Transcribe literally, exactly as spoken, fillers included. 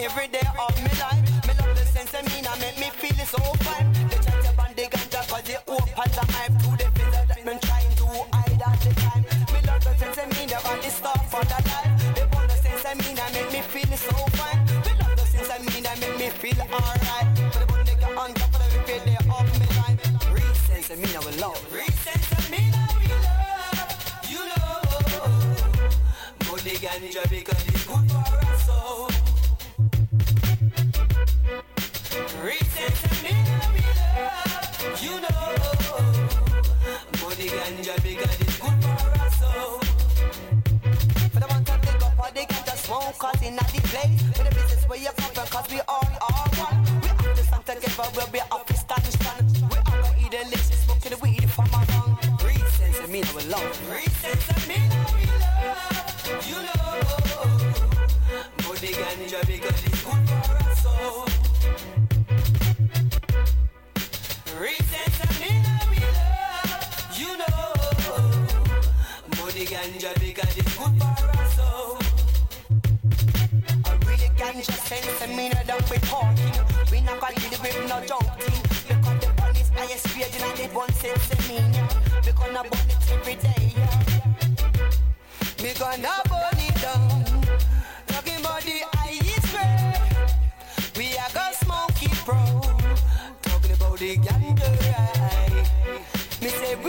every day of my life. Me love the sense of me, now make me feel it so fine. They try to ban the ganja cause they open the knife to the fizzer that me trying to hide all the time. Me love the sense of me, now all the stuff for the life. They want the sense of me, now make me feel it so fine. Me love the sense of me, now make me feel alright. But the one they get on top of every day of my life. Real sense of me, now we love. Real sense of me, now we love. You know, but the ganja because it's good for us so. Reset me, we love, you know. Body ganja because it's good for us, so. For the one to take up all the ganja smoke, cause in the place. For the business where you come from, cause we all are one. We have to stand together, we'll be up to stand, stand. We all gonna eat the lips, smoking the weed from our tongue. Reset me, we love. Reset me, we love, you know. Body ganja because it's good for us, so. Reasons of me that we love, you know. Money ganja because it's good for us, so. A real ganja sense of me that we talking. We not gonna deal with no joking. Because the police highest grade and they want sense of me.